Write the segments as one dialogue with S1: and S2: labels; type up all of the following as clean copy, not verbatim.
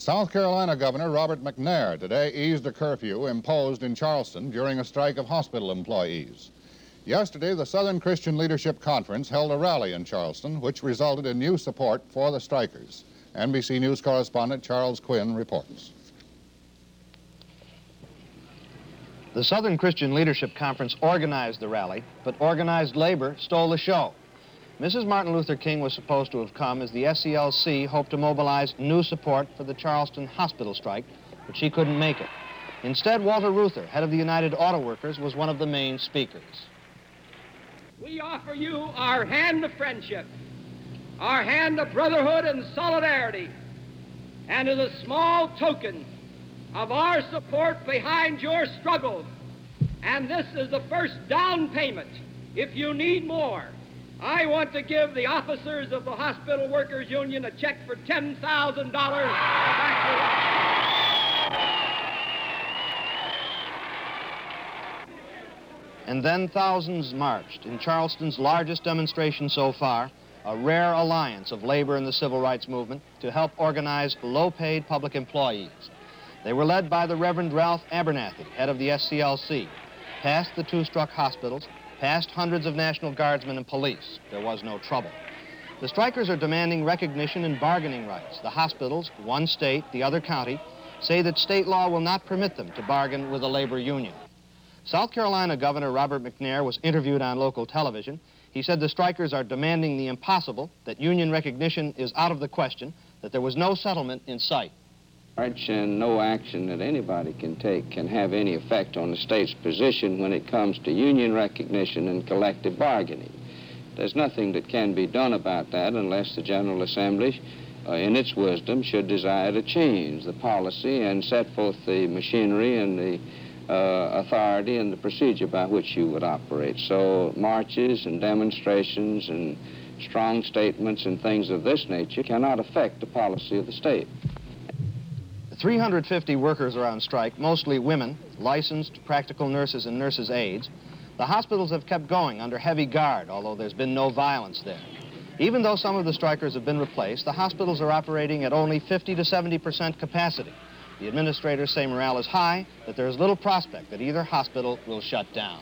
S1: South Carolina Governor Robert McNair today eased a curfew imposed in Charleston during a strike of hospital employees. Yesterday, the Southern Christian Leadership Conference held a rally in Charleston, which resulted in new support for the strikers. NBC News correspondent Charles Quinn reports.
S2: The Southern Christian Leadership Conference organized the rally, but organized labor stole the show. Mrs. Martin Luther King was supposed to have come as the SCLC hoped to mobilize new support for the Charleston hospital strike, but she couldn't make it. Instead, Walter Reuther, head of the United Auto Workers, was one of the main speakers.
S3: We offer you our hand of friendship, our hand of brotherhood and solidarity, and as a small token of our support behind your struggle, and this is the first down payment. If you need more, I want to give the officers of the Hospital Workers Union a check for $10,000
S2: And then thousands marched in Charleston's largest demonstration so far, a rare alliance of labor and the civil rights movement to help organize low-paid public employees. They were led by the Reverend Ralph Abernathy, head of the SCLC, past the two struck hospitals, past hundreds of National Guardsmen and police. There was no trouble. The strikers are demanding recognition and bargaining rights. The hospitals, one state, the other county, say that state law will not permit them to bargain with a labor union. South Carolina Governor Robert McNair was interviewed on local television. He said the strikers are demanding the impossible, that union recognition is out of the question, that there was no settlement in sight.
S4: March and no action that anybody can take can have any effect on the state's position when it comes to union recognition and collective bargaining. There's nothing that can be done about that unless the General Assembly, in its wisdom, should desire to change the policy and set forth the machinery and the authority and the procedure by which you would operate. So marches and demonstrations and strong statements and things of this nature cannot affect the policy of the state.
S2: 350 workers are on strike, mostly women, licensed practical nurses and nurses' aides. The hospitals have kept going under heavy guard, although there's been no violence there. Even though some of the strikers have been replaced, the hospitals are operating at only 50 to 70% capacity. The administrators say morale is high, but there is little prospect that either hospital will shut down.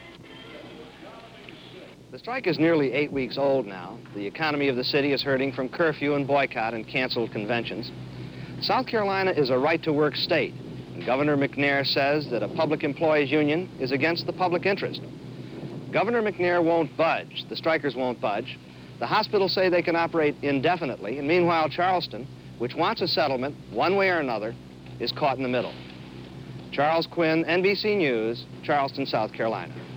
S2: The strike is nearly 8 weeks old now. The economy of the city is hurting from curfew and boycott and canceled conventions. South Carolina is a right-to-work state, and Governor McNair says that a public employees union is against the public interest. Governor McNair won't budge. The strikers won't budge. The hospitals say they can operate indefinitely, and meanwhile Charleston, which wants a settlement one way or another, is caught in the middle. Charles Quinn, NBC News, Charleston, South Carolina.